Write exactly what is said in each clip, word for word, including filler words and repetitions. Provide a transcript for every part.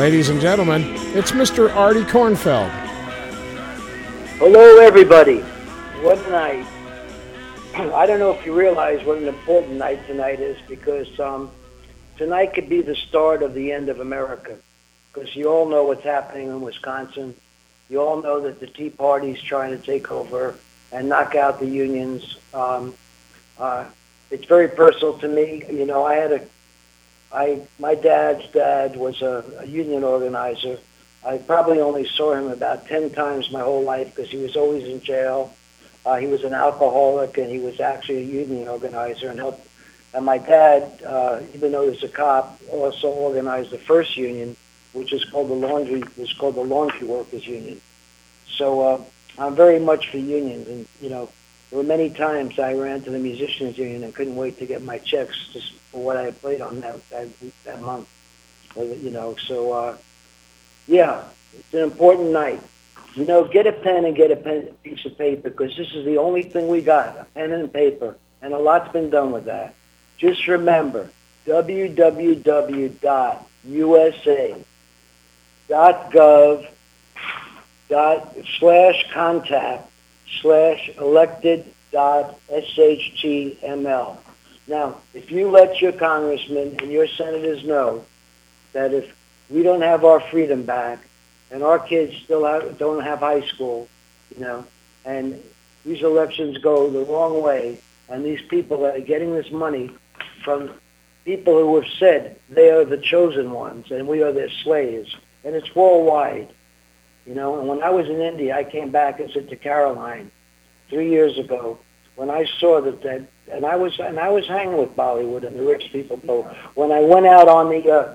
Ladies and gentlemen, it's Mister Artie Kornfeld. Hello, everybody. What a night. I don't know if you realize what an important night tonight is, because um, tonight could be the start of the end of America. Because you all know what's happening in Wisconsin. You all know that the Tea Party is trying to take over and knock out the unions. Um, uh, it's very personal to me. You know, I had a, I my dad's dad was a, a union organizer. I probably only saw him about ten times my whole life because he was always in jail. Uh, he was an alcoholic, and he was actually a union organizer and helped. And my dad, uh, even though he was a cop, also organized the first union, which is called the laundry was called the Laundry Workers Union. So uh, I'm very much for unions, and you know, there were many times I ran to the musicians union and couldn't wait to get my checks just for what I had played on that that, that month. You know, so uh, yeah, it's an important night. You know, get a pen and get a pen, piece of paper, because this is the only thing we got, a pen and paper, and a lot's been done with that. Just remember, w w w dot u s a dot gov dot slash contact slash elected dot html. Now, if you let your congressmen and your senators know that if we don't have our freedom back, and our kids still have, don't have high school, you know, and these elections go the wrong way, and these people that are getting this money from people who have said they are the chosen ones and we are their slaves, and it's worldwide, you know. And when I was in India, I came back and said to Caroline three years ago, when I saw that, that and I was and I was hanging with Bollywood and the rich people, but when I went out on the uh,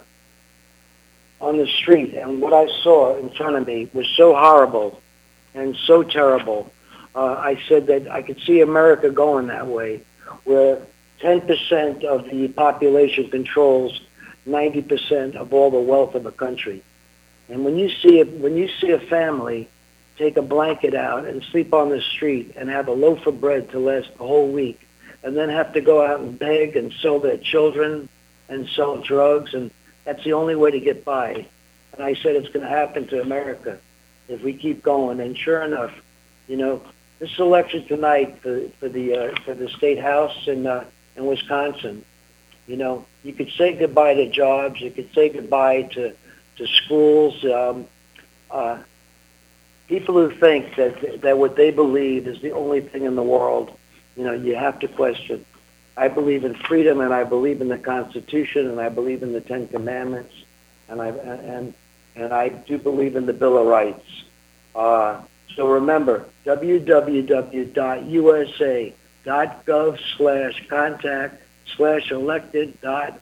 on the street, and what I saw in front of me was so horrible and so terrible. Uh, I said that I could see America going that way, where ten percent of the population controls ninety percent of all the wealth of a country. And when you see a, when you see a family take a blanket out and sleep on the street and have a loaf of bread to last the whole week, and then have to go out and beg and sell their children and sell drugs, and that's the only way to get by. And I said it's going to happen to America if we keep going. And sure enough, you know, this election tonight for, for the uh, for the state house in uh, in Wisconsin, you know, you could say goodbye to jobs. You could say goodbye to to schools. Um, uh, people who think that that what they believe is the only thing in the world, you know, you have to question. I believe in freedom, and I believe in the Constitution, and I believe in the Ten Commandments, and I and and I do believe in the Bill of Rights. Uh, so remember, w w w dot u s a dot gov slash contact slash elected dot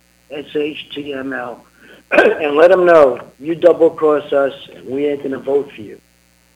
html, and let them know you double cross us, and we ain't gonna vote for you.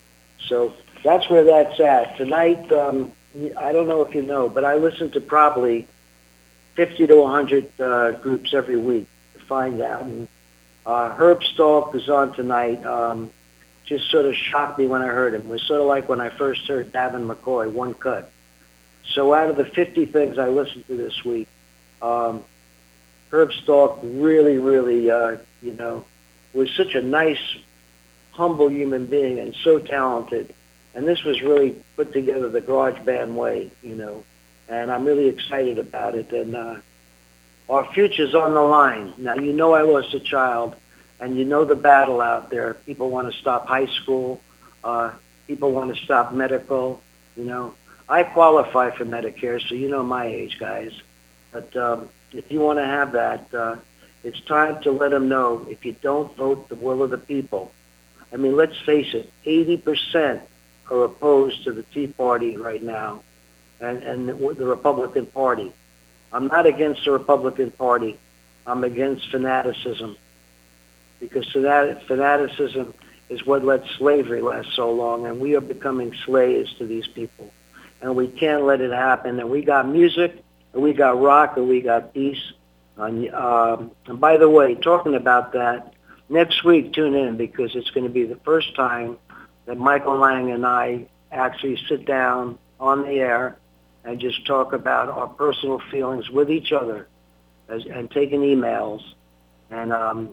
So that's where that's at tonight. Um, I don't know if you know, but I listen to probably fifty to one hundred uh, groups every week to find out. And, uh, Herb Stalk is on tonight. Um, just sort of shocked me when I heard him. It was sort of like when I first heard Davin McCoy, one cut. So out of the fifty things I listened to this week, um, Herb Stalk really, really, uh, you know, was such a nice, humble human being and so talented. And this was really put together the garage band way, you know. And I'm really excited about it. And uh, our future's on the line. Now, you know I lost a child, and you know the battle out there. People want to stop high school. Uh, people want to stop medical, you know. I qualify for Medicare, so you know my age, guys. But um, if you want to have that, uh, it's time to let them know if you don't vote the will of the people. I mean, let's face it, eighty percent are opposed to the Tea Party right now. And, and the Republican Party. I'm not against the Republican Party. I'm against fanaticism, because fanaticism is what let slavery last so long, and we are becoming slaves to these people, and we can't let it happen. And we got music, and we got rock, and we got peace. And, um, and by the way, talking about that, next week tune in, because it's going to be the first time that Michael Lang and I actually sit down on the air and just talk about our personal feelings with each other, as, and taking emails. And um,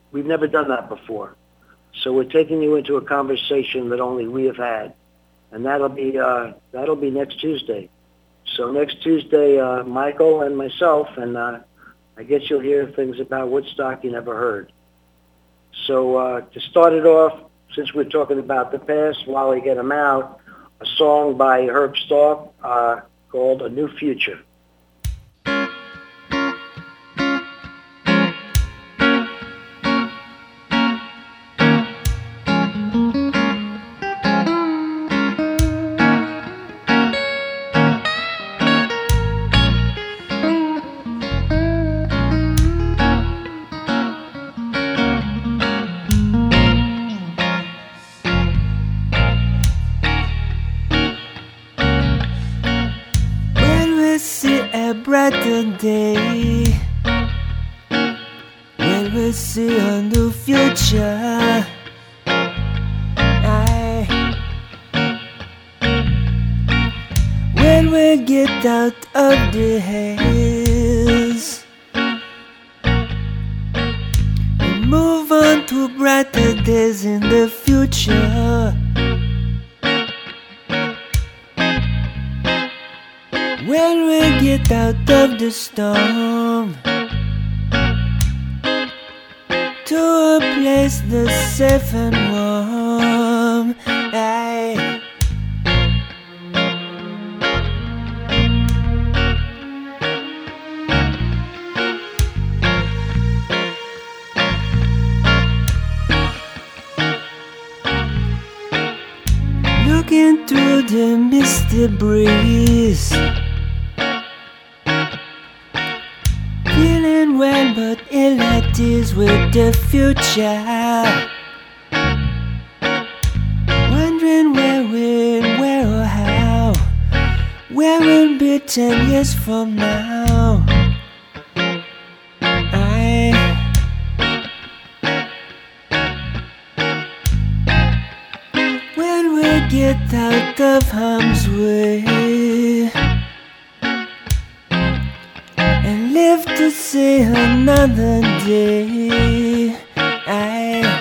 We've never done that before. So we're taking you into a conversation that only we have had. And that'll be uh, that'll be next Tuesday. So next Tuesday, uh, Michael and myself, and uh, I guess you'll hear things about Woodstock you never heard. So uh, to start it off, since we're talking about the past, while we get them out, a song by Herb Stark uh, called A New Future. Day when we see a new future, I, when we get out of the haze and move on to brighter days in the future. When we get out of the storm to a place that's safe and warm, I, looking through the misty breeze, feeling well but ill at ease with the future, wondering where we'll, where or how, where we'll be ten years from now. I, when we get out of harm's way and live to see another day, I,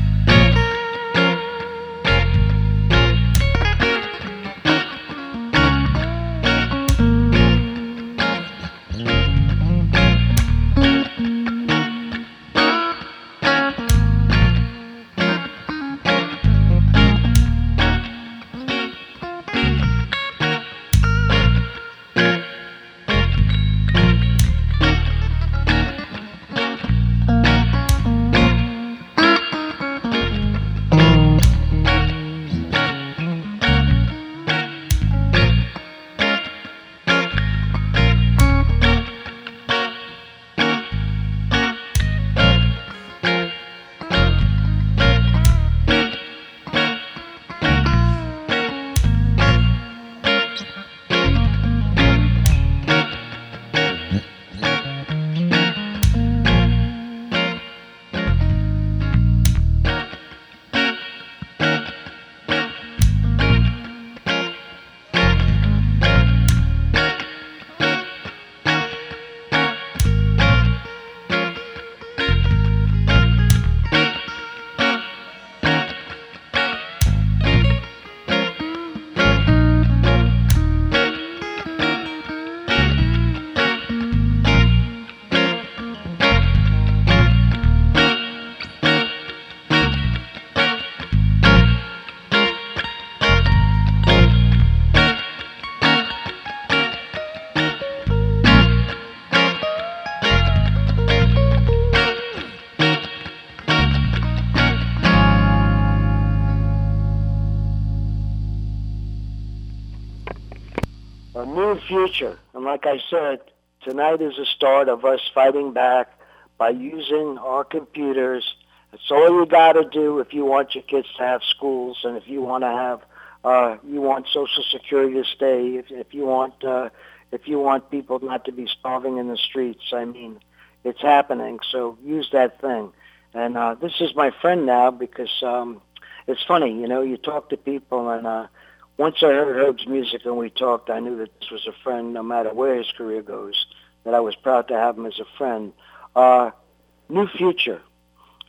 a new future. And like I said, tonight is the start of us fighting back by using our computers. That's all you got to do if you want your kids to have schools, and if you want to have, uh, you want Social Security to stay, if, if you want, uh, if you want people not to be starving in the streets. I mean, it's happening. So use that thing. And uh, this is my friend now because um, it's funny, you know, you talk to people, and uh, once I heard Herb's music and we talked, I knew that this was a friend, no matter where his career goes, that I was proud to have him as a friend. Uh, New Future.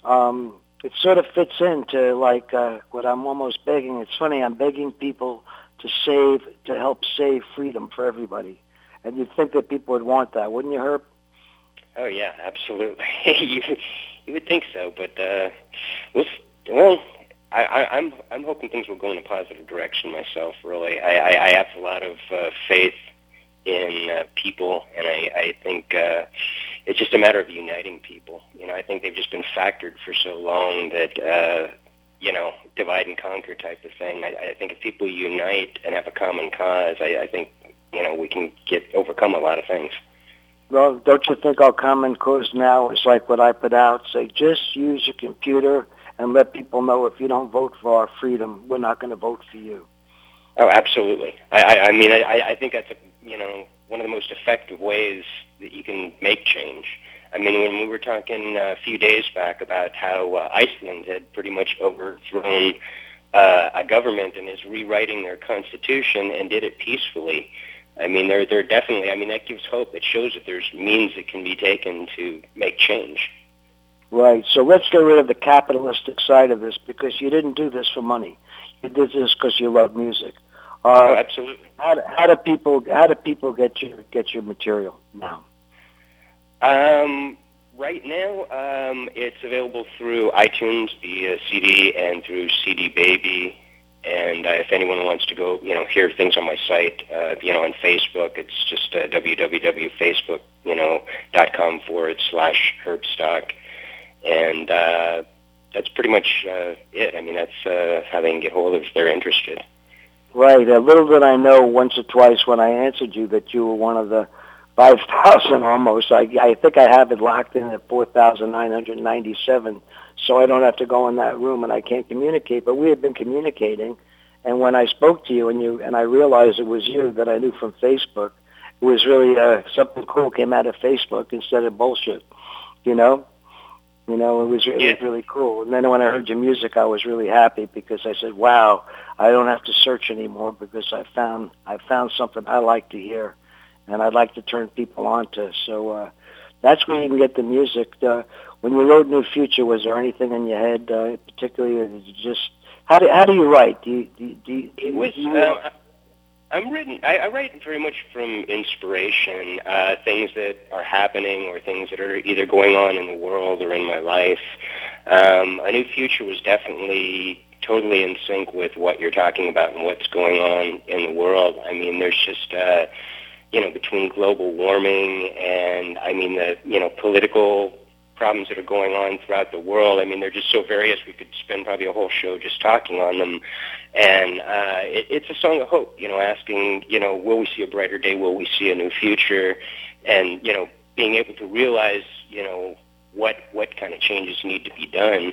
um, it sort of fits into like uh, what I'm almost begging. It's funny, I'm begging people to save, to help save freedom for everybody. And you'd think that people would want that, wouldn't you, Herb? Oh, yeah, absolutely. you, you would think so, but, uh, well, well I, I, I'm I'm hoping things will go in a positive direction myself, really. I, I, I have a lot of uh, faith in uh, people, and I, I think uh, it's just a matter of uniting people. You know, I think they've just been factored for so long that, uh, you know, divide and conquer type of thing. I, I think if people unite and have a common cause, I, I think, you know, we can get overcome a lot of things. Well, don't you think our common cause now is like what I put out? Say, just use your computer and let people know if you don't vote for our freedom, we're not going to vote for you. Oh, absolutely. I, I, I mean, I, I think that's, a, you know, one of the most effective ways that you can make change. I mean, when we were talking a few days back about how uh, Iceland had pretty much overthrown uh, a government and is rewriting their constitution and did it peacefully, I mean, they're, they're definitely, I mean, that gives hope. It shows that there's means that can be taken to make change. Right. So let's get rid of the capitalistic side of this, because you didn't do this for money. You did this because you love music. Uh, oh, absolutely. How do, how do people how do people get your get your material now? Um, right now, um, it's available through iTunes via C D and through C D Baby. And uh, if anyone wants to go, you know, hear things on my site, uh, you know, on Facebook, it's just uh, www.facebook, you know, dot com forward slash Herbstock. And uh, that's pretty much uh, it. I mean, that's uh, how they can get hold of if they're interested. Right. A little did I know once or twice when I answered you that you were one of the five thousand almost. I, I think I have it locked in at four thousand nine hundred ninety-seven, so I don't have to go in that room and I can't communicate. But we had been communicating, and when I spoke to you and you and I realized it was you that I knew from Facebook, it was really uh, something cool came out of Facebook instead of bullshit, you know? You know, it was, it yeah. was really cool. And then when I heard your music, I was really happy because I said, wow, I don't have to search anymore because I found I found something I like to hear and I'd like to turn people on to. So uh, that's where you can get the music. Uh, when you wrote New Future, was there anything in your head, uh, particularly, or did you just, how do, how do you write? Do you, do you, do you, it was, you, uh, I'm written. I, I write very much from inspiration, uh, things that are happening or things that are either going on in the world or in my life. Um, A New Future was definitely totally in sync with what you're talking about and what's going on in the world. I mean, there's just, uh, you know, between global warming and, I mean, the, you know, political problems that are going on throughout the world. I mean, they're just so various. We could spend probably a whole show just talking on them. And uh, it, it's a song of hope, you know, asking, you know, will we see a brighter day? Will we see a new future? And, you know, being able to realize, you know, what what kind of changes need to be done.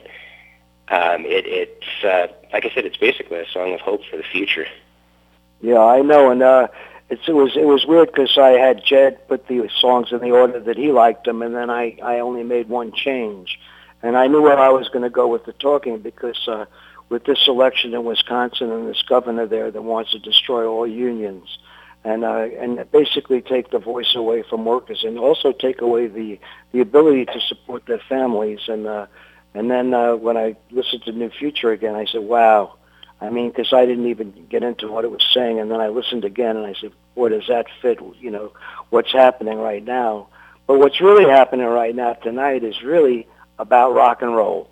Um, it, it's, uh, like I said, it's basically a song of hope for the future. Yeah, I know. And uh, it's, it was it was weird because I had Jed put the songs in the order that he liked them, and then I, I only made one change. And I knew where I was going to go with the talking because uh, with this election in Wisconsin and this governor there that wants to destroy all unions and uh, and basically take the voice away from workers and also take away the, the ability to support their families. And uh, and then uh, when I listened to New Future again, I said, wow. I mean, because I didn't even get into what it was saying, and then I listened again, and I said, boy, does that fit, you know, what's happening right now. But what's really happening right now tonight is really about rock and roll,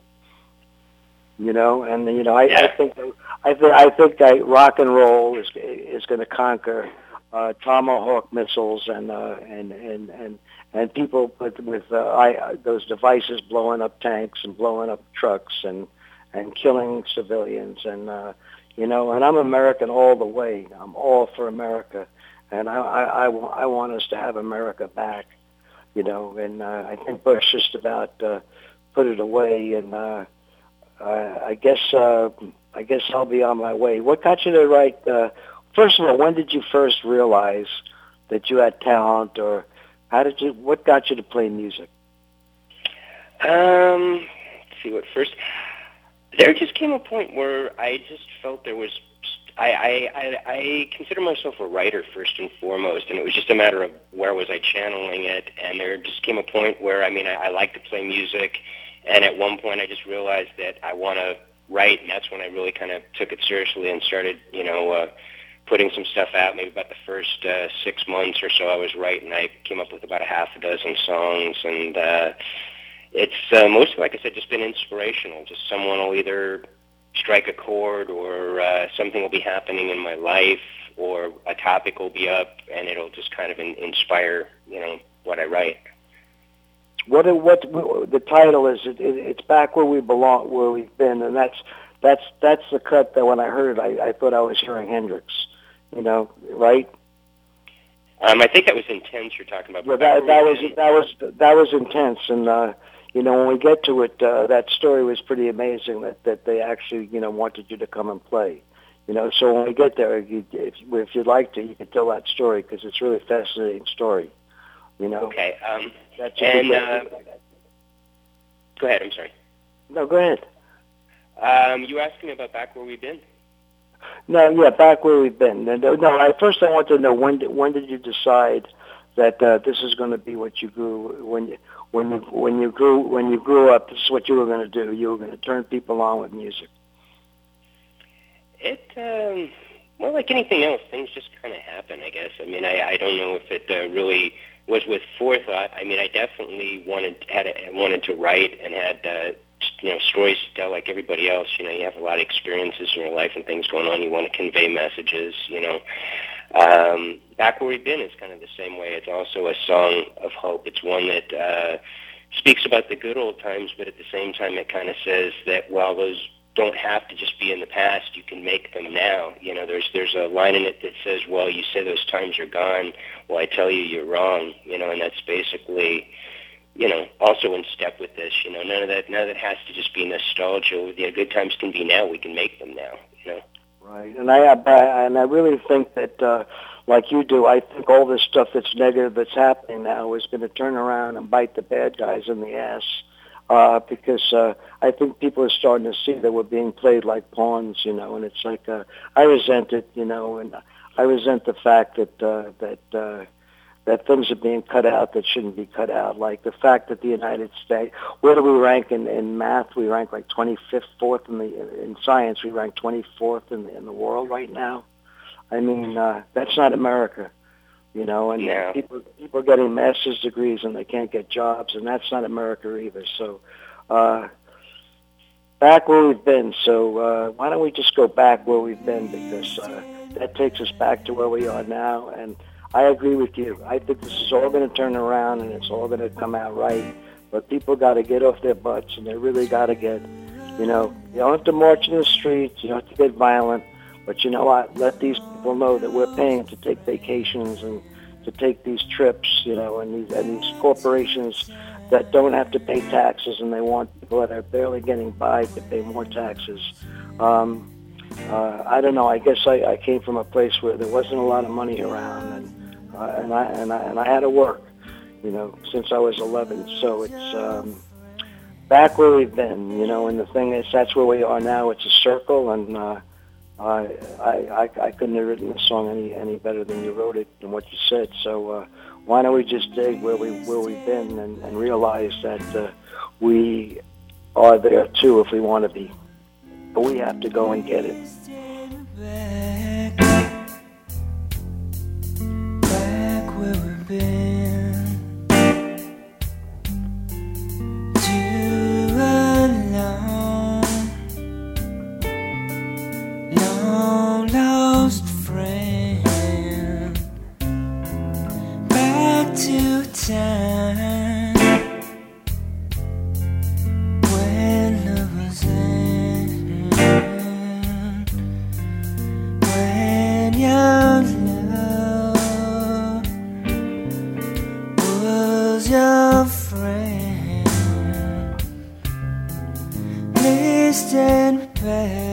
you know, and, you know, I, yeah. I think I, th- I think that rock and roll is is going to conquer uh, Tomahawk missiles and, uh, and, and, and, and people with, with uh, I, those devices blowing up tanks and blowing up trucks and, and killing civilians, and uh, you know, and I'm American all the way. I'm all for America, and I, I, I, I want us to have America back, you know. And uh, I think Bush just about uh, put it away, and uh, uh, I guess uh, I guess I'll be on my way. What got you to write? Uh, first of all, when did you first realize that you had talent, or how did you? What got you to play music? Um, let's see what first. There just came a point where I just felt there was, I, I, I, I consider myself a writer first and foremost, and it was just a matter of where was I channeling it, and there just came a point where, I mean, I, I like to play music, And at one point, I just realized that I want to write, and that's when I really kind of took it seriously and started, you know, uh, putting some stuff out. Maybe about the first uh, six months or so I was writing. I came up with about a half a dozen songs, and uh, it's uh, mostly, like I said, just been inspirational. Just someone will either strike a chord, or uh, something will be happening in my life, or a topic will be up, and it'll just kind of in, inspire, you know, what I write. What what the title is? It, it, it's Back Where We Belong, Where We've Been, and that's that's that's the cut that when I heard it, I, I thought I was hearing Hendrix. You know, right? Um, I think that was Intense you're talking about. Well, that that was that was that was Intense, and uh, you know, when we get to it, uh, that story was pretty amazing. That that they actually, you know, wanted you to come and play. You know, so when we get there, you, if if you'd like to, you can tell that story because it's really a fascinating story. You know. Okay. Um, That's and uh, go ahead. I'm sorry. No, go ahead. Um, you asked me about Back Where We've Been. No, yeah, Back Where We've Been. No, no. I, first, I want to know when did, when did you decide that uh, this is going to be what you grew when you when you when you grew when you grew up? This is what you were going to do. You were going to turn people on with music. It um, well, like anything else, things just kind of happen. I guess. I mean, I, I don't know if it uh, really was with forethought. I mean, I definitely wanted had a, wanted to write and had uh, you know stories to tell like everybody else. You know, you have a lot of experiences in your life and things going on. You want to convey messages. You know, um, Back Where We've Been is kind of the same way. It's also a song of hope. It's one that uh, speaks about the good old times, but at the same time, it kind of says that while those don't have to just be in the past, you can make them now. You know, there's there's a line in it that says, well, you say those times are gone, well, I tell you you're wrong, you know, and that's basically, you know, also in step with this, you know, none of that none of that has to just be nostalgia. You know, good times can be now, we can make them now, you know. Right, and I, I and I really think that, uh, like you do, I think all this stuff that's negative that's happening now is going to turn around and bite the bad guys in the ass. Uh, because uh, I think people are starting to see that we're being played like pawns, you know, and it's like uh, I resent it, you know, and I resent the fact that uh, that uh, that things are being cut out that shouldn't be cut out, like the fact that the United States, where do we rank in, in math? We rank like twenty-fifth, fourth in the in science. We rank twenty-fourth in the, in the world right now. I mean, uh, that's not America. You know, and yeah. people people are getting master's degrees and they can't get jobs, and that's not America either. So, uh, back where we've been. So, uh, why don't we just go back where we've been, because uh, that takes us back to where we are now. And I agree with you. I think this is all going to turn around and it's all going to come out right. But people got to get off their butts, and they really got to get, you know, you don't have to march in the streets, you don't have to get violent. But you know what? Let these people know that we're paying to take vacations and to take these trips, you know, and these, and these corporations that don't have to pay taxes, and they want people that are barely getting by to pay more taxes. Um, uh, I don't know. I guess I, I came from a place where there wasn't a lot of money around, and uh, and I and I and I had to work, you know, since I was eleven. So it's um, back where we've been, you know. And the thing is, that's where we are now. It's a circle, and. Uh, I, I I couldn't have written the song any any better than you wrote it and what you said. So uh, why don't we just dig where we where we've been and, and realize that uh, we are there too if we want to be, but we have to go and get it. Back where we've been, too alone. Long lost friend, back to time when love was in, when your love was your friend. Please stand back.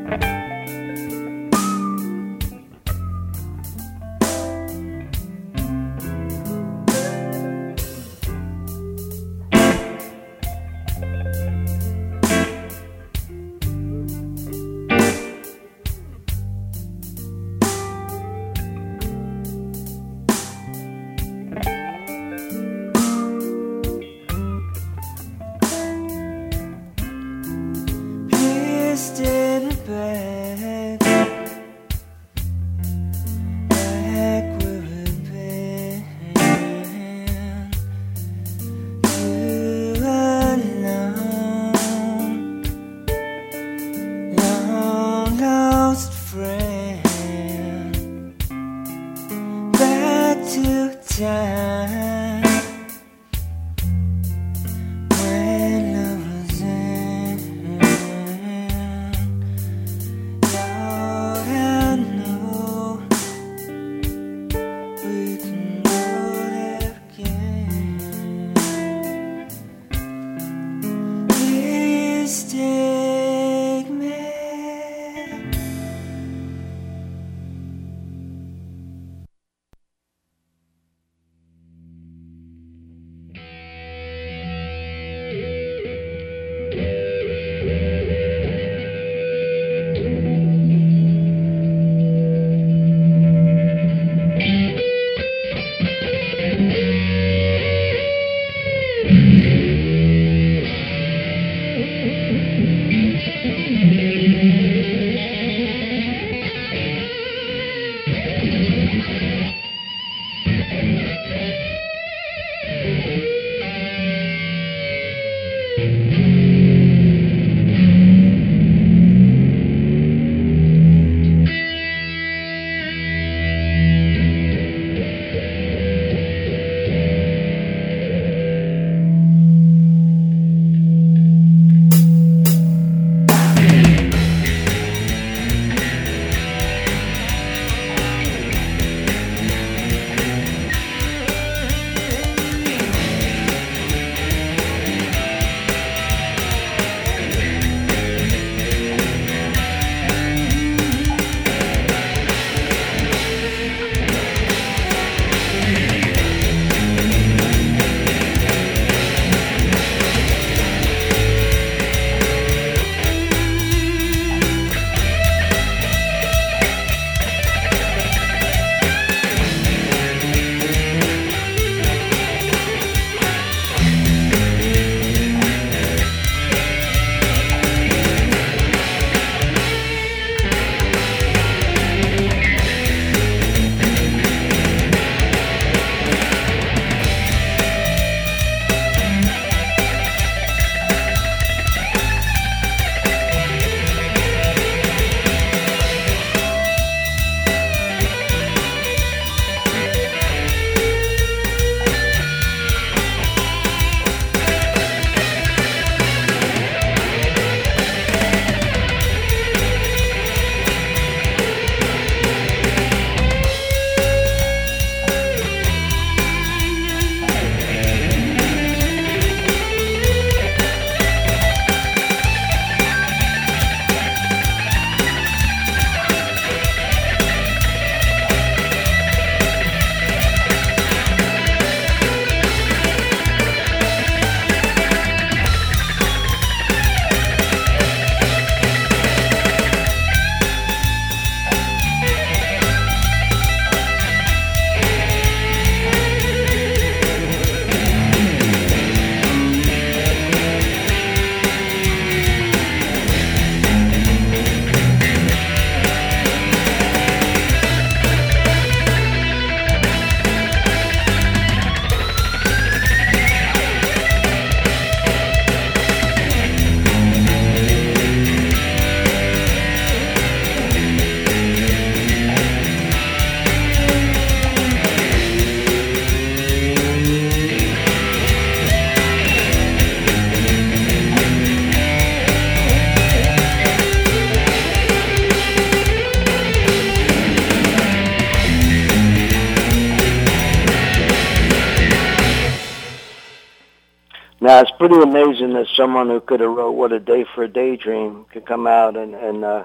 Now, it's pretty amazing that someone who could have wrote What a Day for a Daydream could come out and, and uh,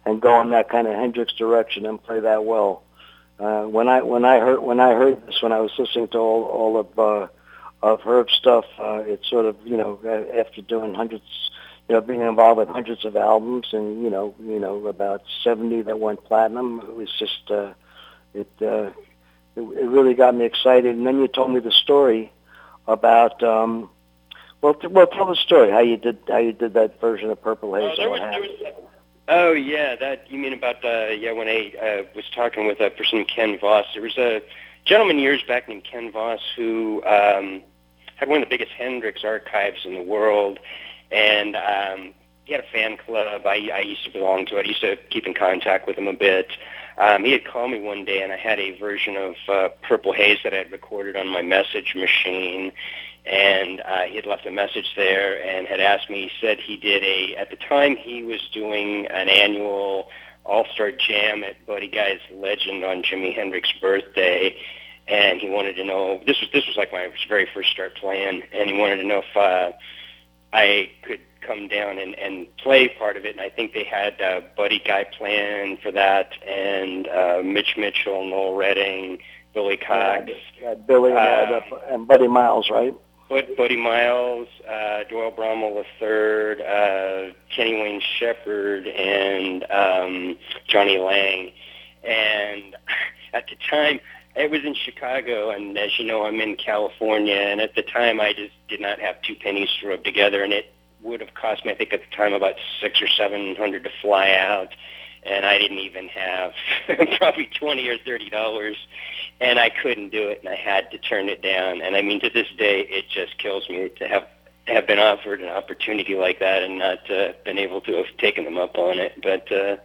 and go in that kind of Hendrix direction and play that well. Uh, when I when I heard when I heard this, when I was listening to all all of uh, of Herb's stuff, uh, it's sort of, you know, after doing hundreds, you know, being involved with hundreds of albums, and you know you know about seventy that went platinum. It was just uh, it, uh, it it really got me excited. And then you told me the story about um, well, t- well, tell the story how you did how you did that version of Purple Haze. Oh, there was, there was, oh yeah, that you mean about uh, yeah when I uh, was talking with a person named Ken Voss. There was a gentleman years back named Ken Voss who um, had one of the biggest Hendrix archives in the world, and um, he had a fan club. I, I used to belong to it. I used to keep in contact with him a bit. Um, he had called me one day, and I had a version of uh, Purple Haze that I had recorded on my message machine, and uh, he had left a message there and had asked me, he said he did a, at the time he was doing an annual All-Star Jam at Buddy Guy's Legend on Jimi Hendrix's birthday, and he wanted to know, this was this was like my very first start playing, and he wanted to know if uh, I could come down and, and play part of it, and I think they had uh, Buddy Guy playing for that, and uh, Mitch Mitchell, Noel Redding, Billy Cox. Yeah, Billy and, uh, and Buddy Miles, right? Bud, Buddy Miles, uh, Doyle Bromwell the third, uh, Kenny Wayne Shepherd, and um, Johnny Lang. And at the time, it was in Chicago, and as you know, I'm in California, and at the time I just did not have two pennies to rub together, and it would have cost me, I think at the time, about six or seven hundred to fly out, and I didn't even have probably twenty or thirty dollars, and I couldn't do it, and I had to turn it down. And I mean, to this day, it just kills me to have have been offered an opportunity like that and not uh, been able to have taken them up on it. But uh,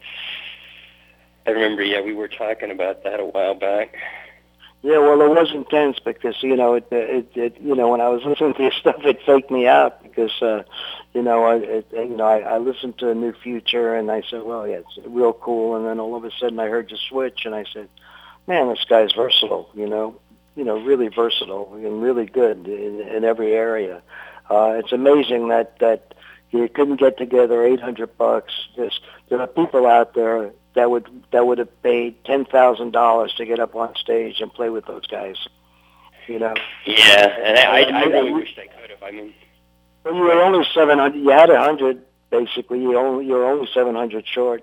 I remember, yeah, we were talking about that a while back. Yeah, well, it was intense because, you know, it, it, it, you know, when I was listening to your stuff, it faked me out because, uh, you know, I, it, you know, I, I listened to New Future and I said, well, yeah, it's real cool. And then all of a sudden I heard you switch and I said, man, this guy's versatile, you know, you know, really versatile and really good in, in every area. Uh, it's amazing that, that you couldn't get together eight hundred bucks. There's, there are people out there that would that would have paid ten thousand dollars to get up on stage and play with those guys. You know. Yeah, and I, I, I really wished I could have. I mean, well, you were only seven hundred. You had a hundred basically. You only you were only seven hundred short.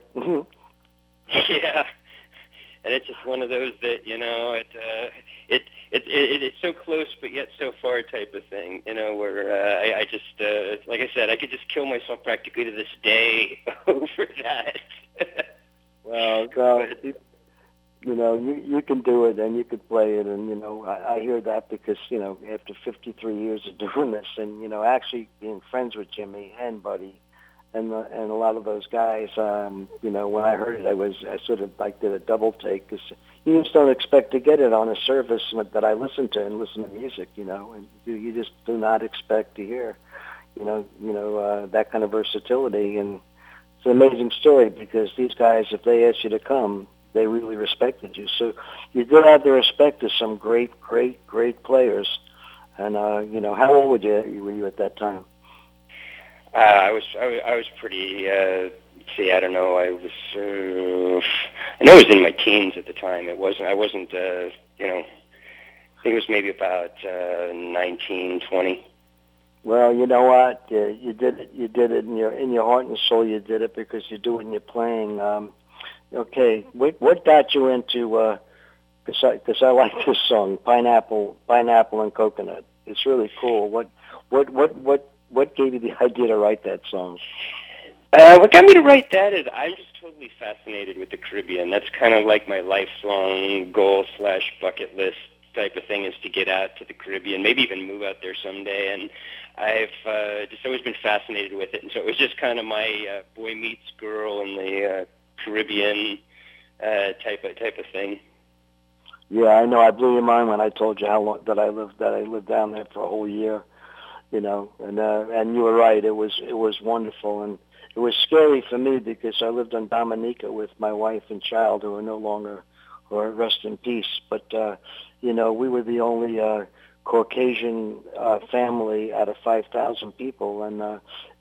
Yeah, and it's just one of those that, you know, it uh, it, it it it's so close but yet so far type of thing. You know, where uh, I, I just uh, like I said, I could just kill myself practically to this day over that. Well, well, you know, you you can do it and you can play it, and you know, I, I hear that because, you know, after fifty-three years of doing this, and you know, actually being friends with Jimmy and Buddy, and the, and a lot of those guys, um, you know, when I heard it, I was I sort of like did a double take because you just don't expect to get it on a service that I listen to and listen to music, you know, and you, you just do not expect to hear, you know, you know uh, that kind of versatility. And it's an amazing story because these guys, if they asked you to come, they really respected you. So you did have the respect of some great, great, great players. And, uh, you know, how old were you, were you at that time? Uh, I was I was, I was pretty, uh, see, I don't know, I was, uh, I know I was in my teens at the time. It wasn't, I wasn't, uh, you know, I think it was maybe about uh, nineteen, twenty. Well, you know what? Uh, you did it. You did it in your in your heart and soul. You did it because you do it and you're playing. Um, okay, what what got you into? Because uh, I because I like this song, Pineapple, Pineapple and Coconut. It's really cool. What what what what what gave you the idea to write that song? Uh, what got me to write that is I'm just totally fascinated with the Caribbean. That's kind of like my lifelong goal slash bucket list type of thing, is to get out to the Caribbean, maybe even move out there someday. And I've uh, just always been fascinated with it, and so it was just kind of my uh, boy meets girl in the uh, Caribbean uh, type of type of thing. Yeah, I know. I blew your mind when I told you how long that I lived that I lived down there for a whole year. You know, and uh, and you were right. It was it was wonderful, and it was scary for me because I lived on Dominica with my wife and child who are no longer, or rest in peace. But uh, you know, we were the only uh, Caucasian uh, family out of five thousand people, and uh,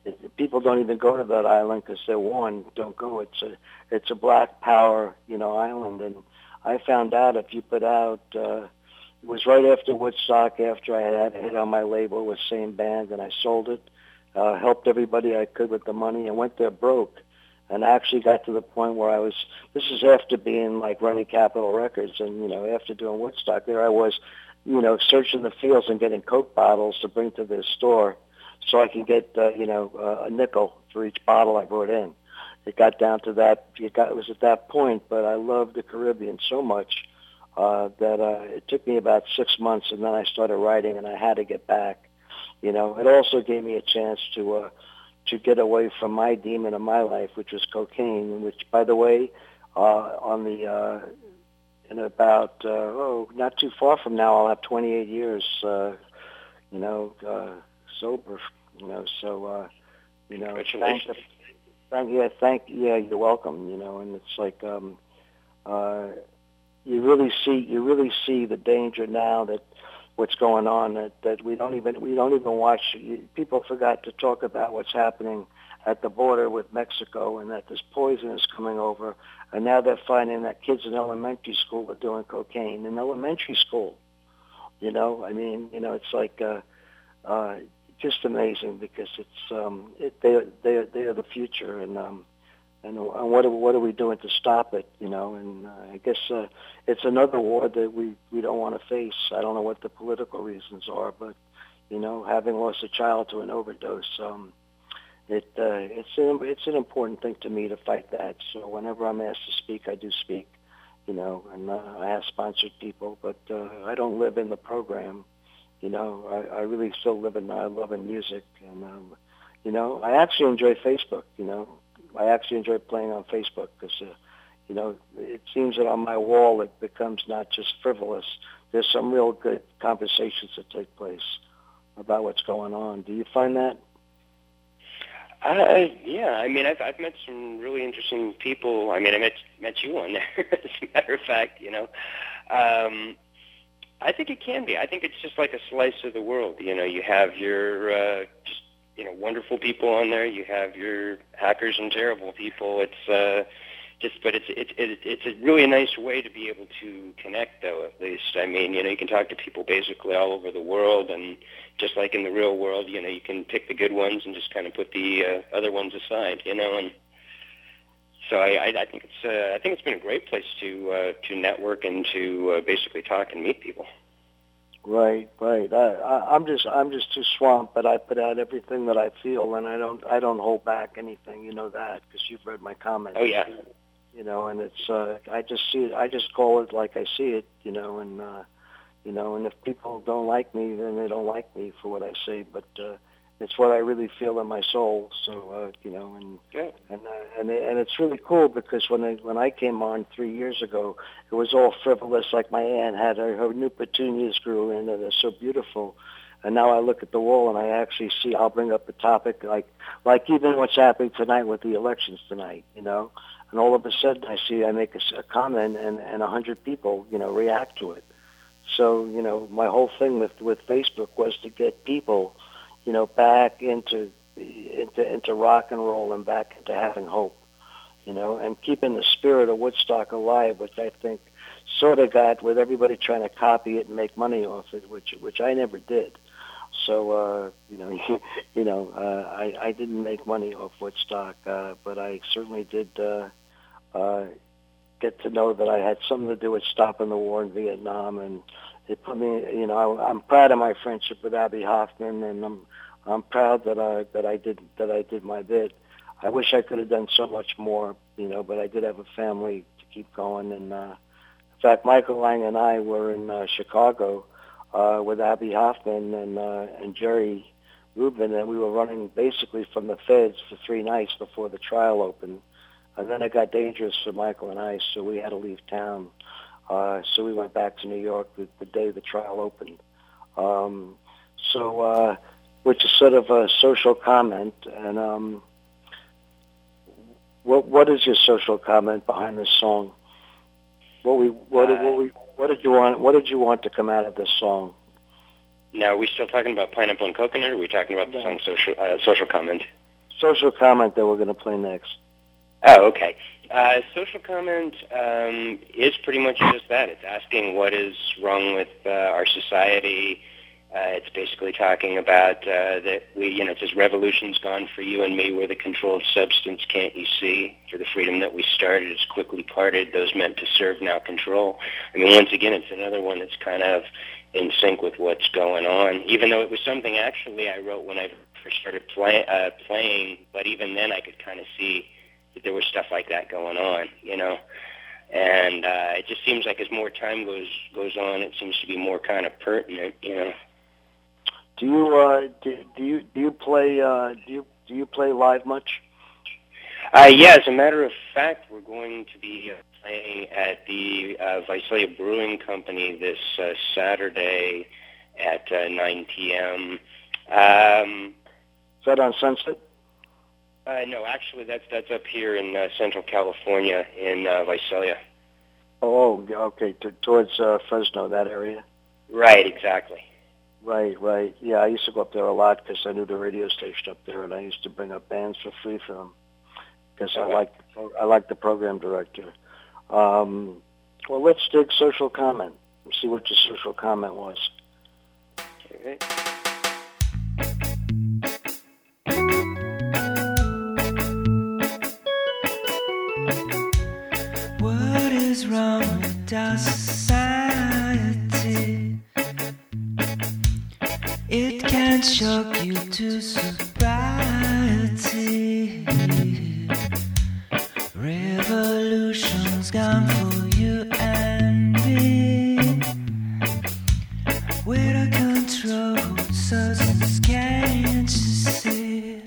it, people don't even go to that island because they're warned, don't go. It's a it's a black power, you know, island. And I found out if you put out, uh, it was right after Woodstock, after I had a hit on my label with Same Band, and I sold it, uh, helped everybody I could with the money, and went there broke. And I actually got to the point where I was, this is after being like running Capitol Records, and, you know, after doing Woodstock, there I was, you know, searching the fields and getting Coke bottles to bring to the store so I could get, uh, you know, uh, a nickel for each bottle I brought in. It got down to that, it, got, it was at that point, but I loved the Caribbean so much uh, that uh, it took me about six months, and then I started writing, and I had to get back. You know, it also gave me a chance to, uh, to get away from my demon of my life, which was cocaine, which, by the way, uh, on the, uh, in about, uh, oh, not too far from now, I'll have twenty-eight years, uh, you know, uh, sober, you know, so, uh, you know, thank, thank, yeah, thank, yeah, you're welcome, you know, and it's like, um, uh, you really see, you really see the danger now that, what's going on, that, that we don't even we don't even watch. People forgot to talk about what's happening at the border with Mexico, and that this poison is coming over, and now they're finding that kids in elementary school are doing cocaine in elementary school. You know, I mean, you know, it's like uh, uh, just amazing because it's um, it, they they they are the future, and um, and, and what are, what are we doing to stop it? You know, and uh, I guess uh, it's another war that we, we don't want to face. I don't know what the political reasons are, but you know, having lost a child to an overdose, um, it uh, it's an, it's an important thing to me to fight that. So whenever I'm asked to speak, I do speak. You know, and uh, I have sponsored people, but uh, I don't live in the program. You know, I, I really still live in I love in music, and um, you know, I actually enjoy Facebook. You know. I actually enjoy playing on Facebook because, uh, you know, it seems that on my wall it becomes not just frivolous. There's some real good conversations that take place about what's going on. Do you find that? Uh, yeah, I mean, I've I've met some really interesting people. I mean, I met met you on there, as a matter of fact. You know, um, I think it can be. I think it's just like a slice of the world. You know, you have your uh, just. you know, wonderful people on there. You have your hackers and terrible people. It's uh, just, but it's it's it, it's a really nice way to be able to connect, though. At least, I mean, you know, you can talk to people basically all over the world, and just like in the real world, you know, you can pick the good ones and just kind of put the uh, other ones aside, you know. And so I, I, I think it's uh, I think it's been a great place to uh, to network and to uh, basically talk and meet people. Right, right. I, I, I'm just, I'm just too swamped, but I put out everything that I feel, and I don't, I don't hold back anything. You know that because you've read my comments. Oh yeah. You know, and it's, uh, I just see it, I just call it like I see it. You know, and uh, you know, and if people don't like me, then they don't like me for what I say. But uh, it's what I really feel in my soul. So uh, you know, and yeah. and uh, and and it's really cool because when I when I came on three years ago, it was all frivolous. Like my aunt had her, her new petunias grew in, and they're so beautiful. And now I look at the wall and I actually see. I'll bring up the topic like like even what's happening tonight with the elections tonight. You know, and all of a sudden I see I make a, a comment and and a hundred people you know react to it. So you know my whole thing with with Facebook was to get people. You know, back into into into rock and roll and back into having hope, you know, and keeping the spirit of Woodstock alive, which I think sort of got with everybody trying to copy it and make money off it, which which I never did. So uh, you know, you know, uh, I I didn't make money off Woodstock, uh, but I certainly did uh, uh, get to know that I had something to do with stopping the war in Vietnam, and it put me, you know, I, I'm proud of my friendship with Abby Hoffman, and I'm I'm proud that I that I did that I did my bit. I wish I could have done so much more, you know, but I did have a family to keep going. And uh, in fact, Michael Lang and I were in uh, Chicago uh, with Abby Hoffman and uh, and Jerry Rubin, and we were running basically from the feds for three nights before the trial opened. And then it got dangerous for Michael and I, so we had to leave town. Uh, so we went back to New York the, the day the trial opened. Um, so, uh, which is sort of a social comment. And um, what what is your social comment behind this song? What we what, uh, what we what did you want? What did you want to come out of this song? Now, are we still talking about Pineapple and Coconut, or are we talking about the song social uh, social comment? social comment that we're going to play next. Oh, okay. Uh, social comment um, is pretty much just that. It's asking what is wrong with uh, our society. Uh, it's basically talking about uh, that we, you know, it says revolution's gone for you and me. We're the controlled substance, can't you see? For the freedom that we started is quickly parted. Those meant to serve now control. I mean, once again, it's another one that's kind of in sync with what's going on, even though it was something actually I wrote when I first started play, uh, playing, but even then I could kind of see that there was stuff like that going on, you know. And uh, it just seems like as more time goes goes on, it seems to be more kind of pertinent, you know. Do you uh, do, do you do you play uh, do you do you play live much? Uh, yeah, as a matter of fact, we're going to be uh, playing at the uh, Visalia Brewing Company this uh, Saturday at uh, nine p.m. Um, Is that on Sunset? Uh, no, actually, that's that's up here in uh, Central California in uh, Visalia. Oh, okay, T- towards uh, Fresno, that area. Right, exactly. Right, right. Yeah, I used to go up there a lot because I knew the radio station up there, and I used to bring up bands for free for them because Oh, I wow. like I like the program director. Um, well, let's dig social comment. See what your social comment was. Okay. What is wrong with our society? It can shock you to sobriety. Revolution's gone for you and me. We're a controlled substance, can't you see?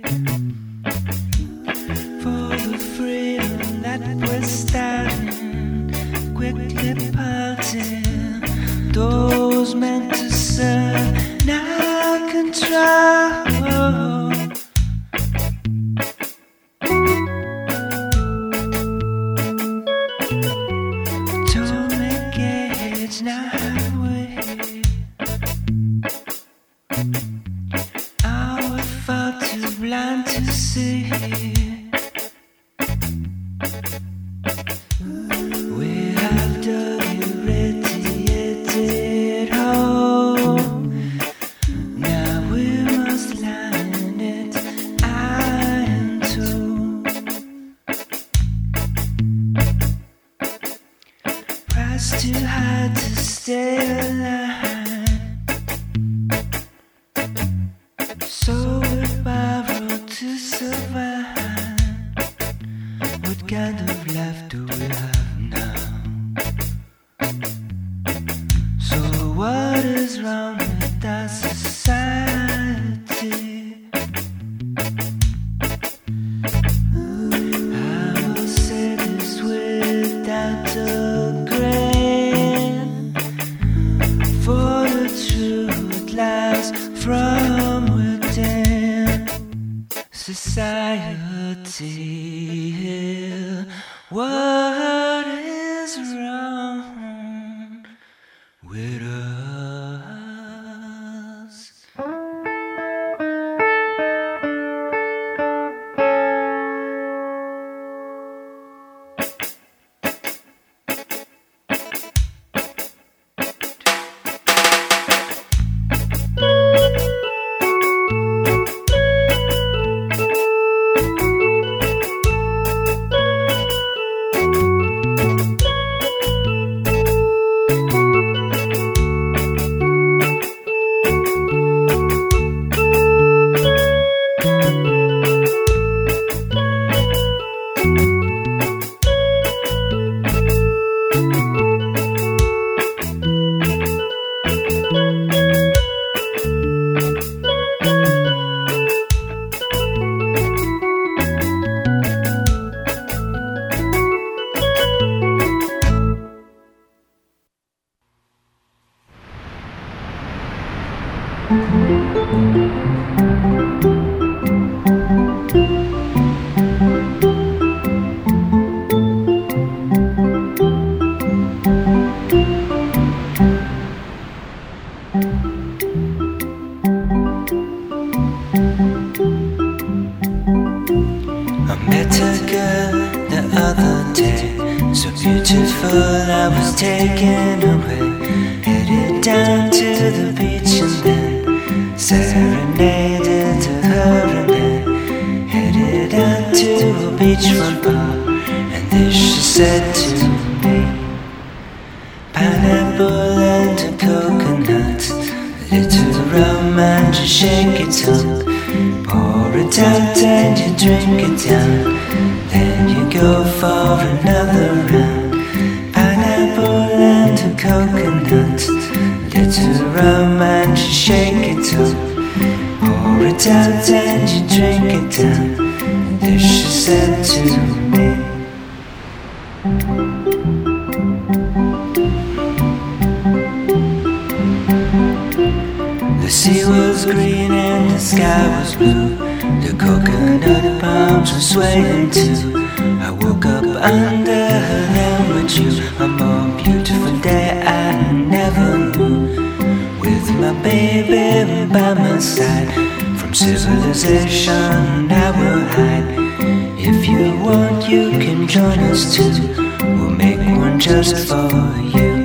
For the freedom that we're starting, quickly parting. Those meant to serve now control. Atomic age now we. Our far too blind to see. We have dug irradiated hole. Now we must line it iron too. Price too high to stay alive. So we borrow to survive. What kind of life do we have now? So what is wrong with our society? I will say this without a grain, for the truth lies from within. Society, what is wrong with us? another day. So beautiful, I was taken away. Headed down to the beach and then serenaded to her and then headed out to a beachfront bar. And this she said to me: pineapple and a coconut, a little rum and you shake it up. Pour it out and you drink it down. Then you go for another round. Pineapple and a coconut, little rum and you shake it up. Pour it out and you drink it down. And this she said to me. The sea was green and the sky was blue. The coconut palms were swaying too. I woke up under her lamp with you. A more beautiful day I never knew. With my baby by my side. From civilization I will hide. If you want you can join us too. We'll make one just for you.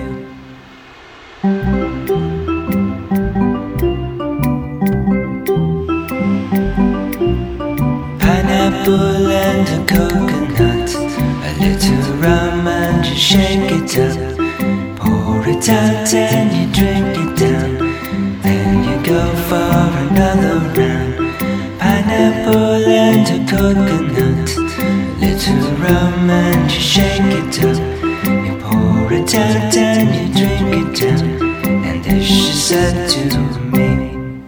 Pineapple and a coconut, a little rum and you shake it up. Pour it out and you drink it down. Then you go for another round. Pineapple and a coconut, little rum and you shake it up. You pour it out and you drink it down. And this she said to me.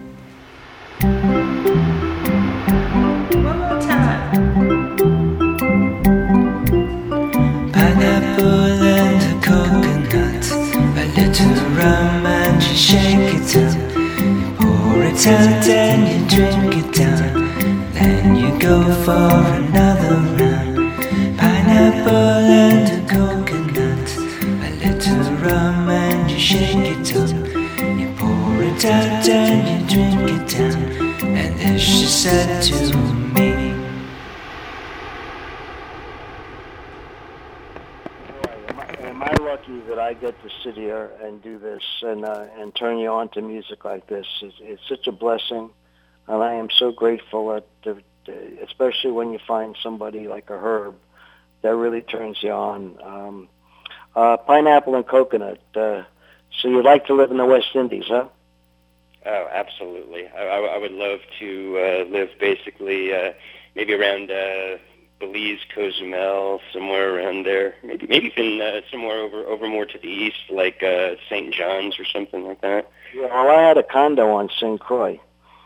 Pineapple and a coconut, a little rum and you shake it up. You pour it out and you drink it down. Then you go for another round. Pineapple and a coconut, a little rum and you shake it up. You pour it out and you drink it down. And this she said to me. Am I lucky that I get to sit here and do this and uh, and turn you on to music like this? It's, it's such a blessing, and I am so grateful that, the, the, especially when you find somebody like a Herb that really turns you on. Um, uh, pineapple and coconut. Uh, so you'd like to live in the West Indies, huh? Oh, absolutely. I, I, I would love to uh, live basically uh, maybe around uh, Belize, Cozumel, somewhere around there. Maybe maybe even uh, somewhere over over more to the east, like uh, Saint John's or something like that. Yeah, well, I had a condo on Saint Croix.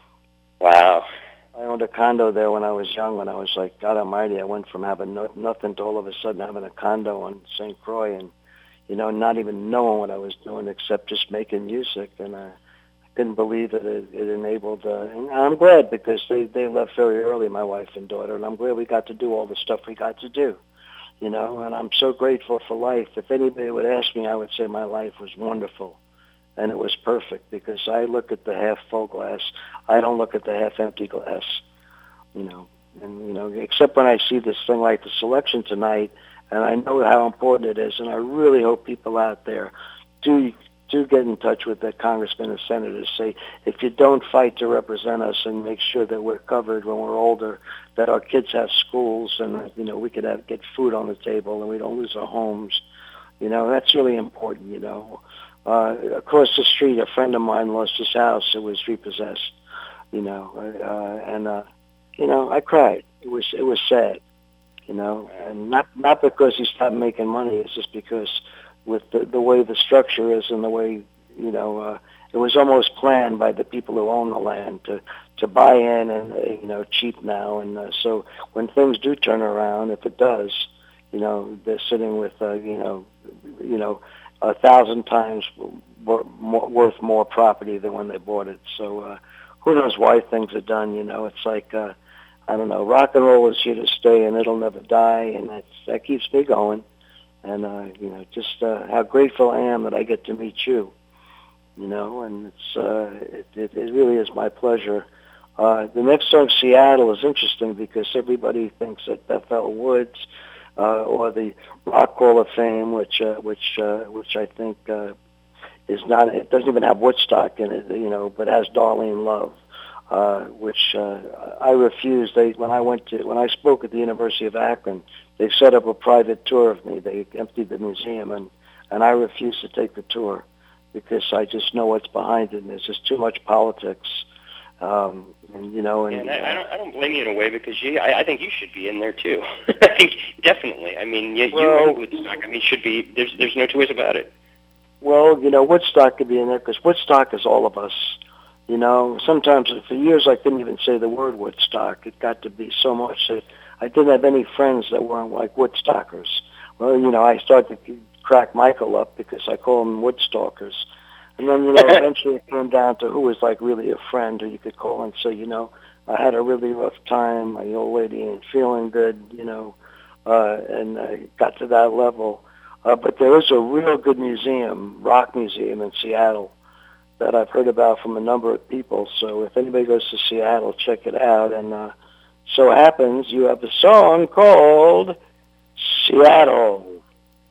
Wow. I owned a condo there when I was young. When I was like, God Almighty, I went from having no, nothing to all of a sudden having a condo on Saint Croix, and you know, not even knowing what I was doing except just making music. And uh, I couldn't believe that it, it enabled. Uh, and I'm glad because they they left very early, my wife and daughter, and I'm glad we got to do all the stuff we got to do. You know, and I'm so grateful for life. If anybody would ask me, I would say my life was wonderful. And it was perfect because I look at the half full glass. I don't look at the half empty glass, you know. And, you know, except when I see this thing like the selection tonight, and I know how important it is, and I really hope people out there do do get in touch with the congressmen and senators. Say, if you don't fight to represent us and make sure that we're covered when we're older, that our kids have schools and, you know, we could have, get food on the table and we don't lose our homes, you know, that's really important, you know. Uh, across the street, a friend of mine lost his house. It was repossessed, you know, uh, and, uh, you know, I cried. It was, it was sad, you know, and not, not because he stopped making money. It's just because with the, the way the structure is and the way, you know, uh, it was almost planned by the people who own the land to, to buy in and, uh, you know, cheap now. And uh, so when things do turn around, if it does, you know, they're sitting with, uh, you know, you know, a thousand times more, more, worth more property than when they bought it. So uh, who knows why things are done, you know. It's like, uh, I don't know, rock and roll is here to stay and it'll never die, and that's, that keeps me going. And, uh, you know, just uh, how grateful I am that I get to meet you, you know, and it's uh, it, it, it really is my pleasure. Uh, the next song, Seattle, is interesting because everybody thinks that Bethel Woods, uh, or the Rock Hall of Fame, which uh, which uh, which I think uh, is not. It doesn't even have Woodstock in it, you know, but has Darlene Love, uh, which uh, I refused. They when I went to when I spoke at the University of Akron, they set up a private tour of me. They emptied the museum, and and I refused to take the tour because I just know what's behind it. And there's just too much politics. Um, and, you know, and, yeah, and I, I don't, I don't blame you in a way because you, I, I think you should be in there too. I think definitely. I mean, you, well, you and Woodstock. I mean, should be. There's, there's no two ways about it. Well, you know, Woodstock could be in there because Woodstock is all of us. You know, sometimes for years I couldn't even say the word Woodstock. It got to be so much that I didn't have any friends that weren't like Woodstockers. Well, you know, I started to crack Michael up because I call them Woodstalkers. And then, you know, eventually it came down to who was like really a friend who you could call and say, you know, I had a really rough time. My old lady ain't feeling good, you know, uh, and I got to that level. Uh, but there is a real good museum, rock museum in Seattle, that I've heard about from a number of people. So if anybody goes to Seattle, check it out. And uh, so happens you have a song called Seattle.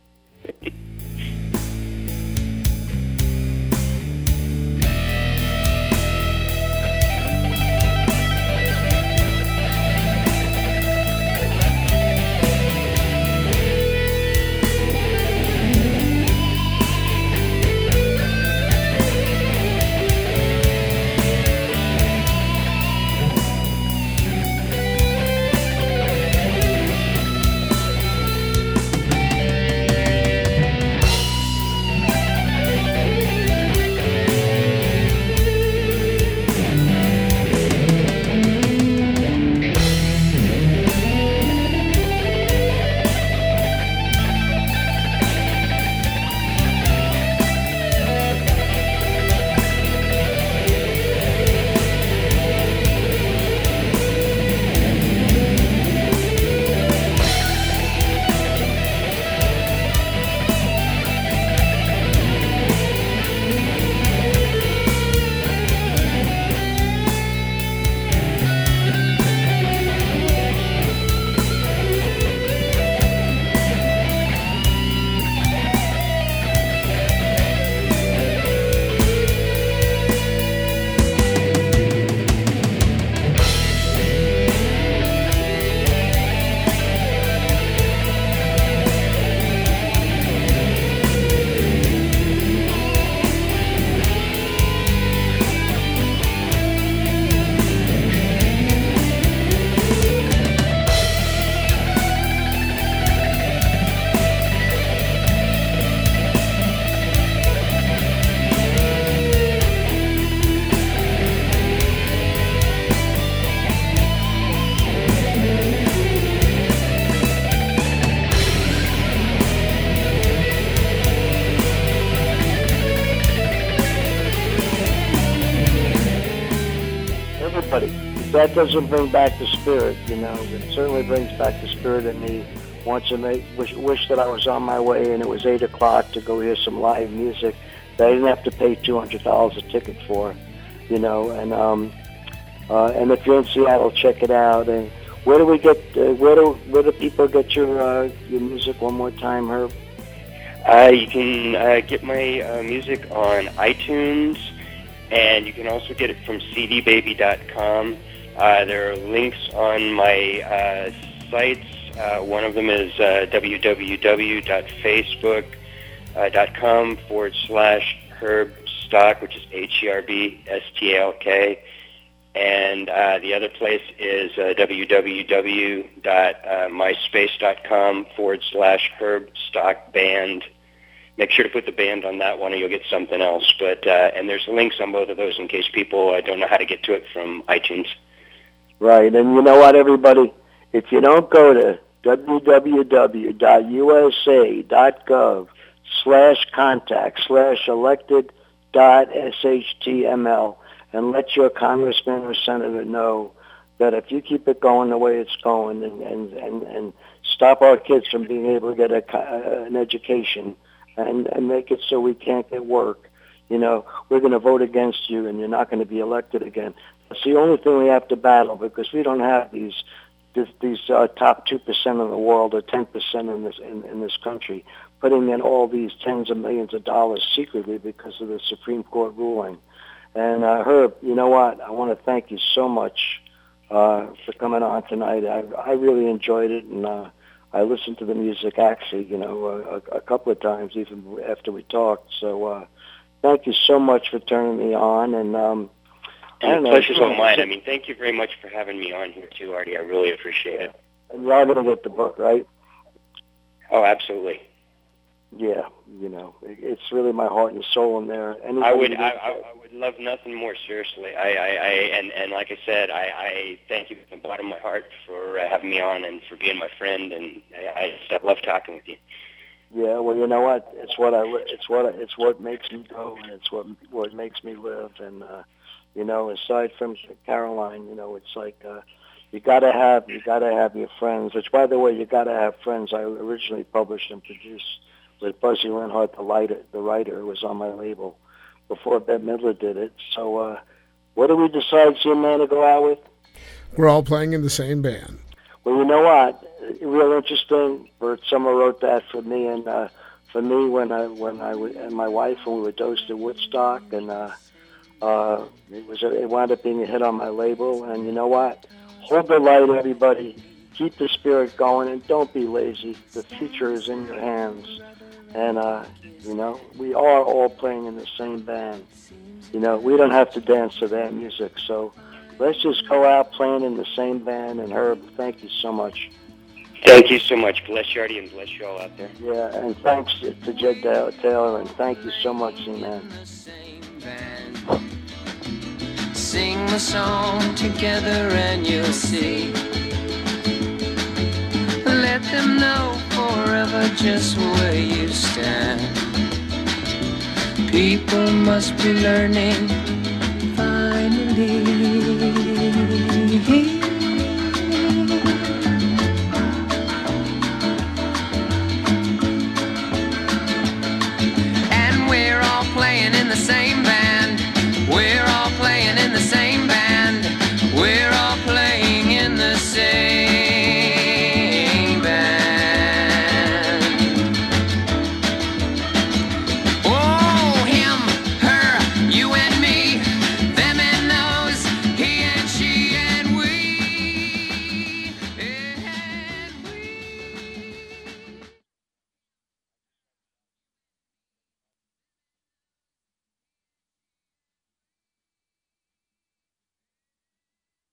That doesn't bring back the spirit, you know. It certainly brings back the spirit in me. Once I make, wish, wish that I was on my way and it was eight o'clock to go hear some live music that I didn't have to pay two hundred dollars a ticket for, you know. And um, uh, and if you're in Seattle, check it out. And where do we get? Uh, where do where do people get your uh, your music? One more time, Herb. Uh, you can uh, get my uh, music on iTunes, and you can also get it from c d baby dot com. Uh, there are links on my uh, sites. Uh, one of them is uh, www.facebook.com forward slash Herb Stock, which is H E R B S T A L K. And uh, the other place is uh, www.myspace.com forward slash Herb Stock Band. Make sure to put the band on that one or you'll get something else. But uh, and there's links on both of those in case people uh, don't know how to get to it from iTunes. Right, and you know what, everybody? If you don't go to www.usa.gov slash contact slash elected dot shtml and let your congressman or senator know that if you keep it going the way it's going and, and, and, and stop our kids from being able to get a, uh, an education and, and make it so we can't get work, you know, we're going to vote against you and you're not going to be elected again. It's the only thing we have to battle because we don't have these this, these uh, top two percent in the world or ten percent in this in, in this country, putting in all these tens of millions of dollars secretly because of the Supreme Court ruling. And uh, Herb, you know what? I want to thank you so much uh, for coming on tonight. I, I really enjoyed it, and uh, I listened to the music actually, you know, a, a couple of times even after we talked. So uh, thank you so much for turning me on. And um, and the pleasure's all mine. I mean, thank you very much for having me on here too, Artie. I really appreciate it. And you're going to get the book, right? Oh, absolutely. Yeah, you know, it's really my heart and soul in there. Anybody I would, I, I, I would love nothing more. Seriously, I, I, I and, and like I said, I, I thank you from the bottom of my heart for uh, having me on and for being my friend. And I, I just I love talking with you. Yeah, well, you know what? It's what I, it's what, I, it's what makes me go, and it's what, what makes me live. And uh, you know, aside from Caroline, you know, it's like uh, you gotta have, you gotta have your friends. Which, by the way, you gotta have friends. I originally published and produced with Buzzy Linhart, the writer, the writer who was on my label before Bette Midler did it. So uh, what do we decide, C-Man, to go out with? We're all playing in the same band. Well, you know what? Real interesting. Bert Sommer wrote that for me, and uh, for me when I when I w- and my wife when we were dosed at Woodstock, and uh, uh, it was a, it wound up being a hit on my label. And you know what? Hold the light, everybody. Keep the spirit going, and don't be lazy. The future is in your hands. And, uh, you know, we are all playing in the same band. You know, we don't have to dance to their music. So let's just go out playing in the same band. And, Herb, thank you so much. Thank you so much. Bless you, Artie, and bless you all out there. Yeah, and thanks to Jed Taylor, and thank you so much, C-Man. Sing the song together and you'll see. Let them know forever just where you stand. People must be learning finally.